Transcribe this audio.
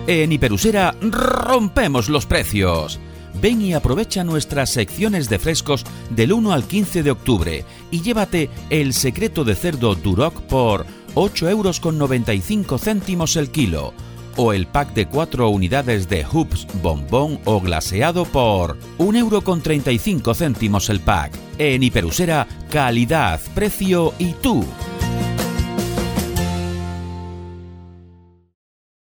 En Hiperusera rompemos los precios. Ven y aprovecha nuestras secciones de frescos del 1 al 15 de octubre y llévate el secreto de cerdo Duroc por 8,95 € el kilo o el pack de 4 unidades de Hoops bombón o glaseado por 1,35 € el pack. En Hiperusera, calidad, precio y tú.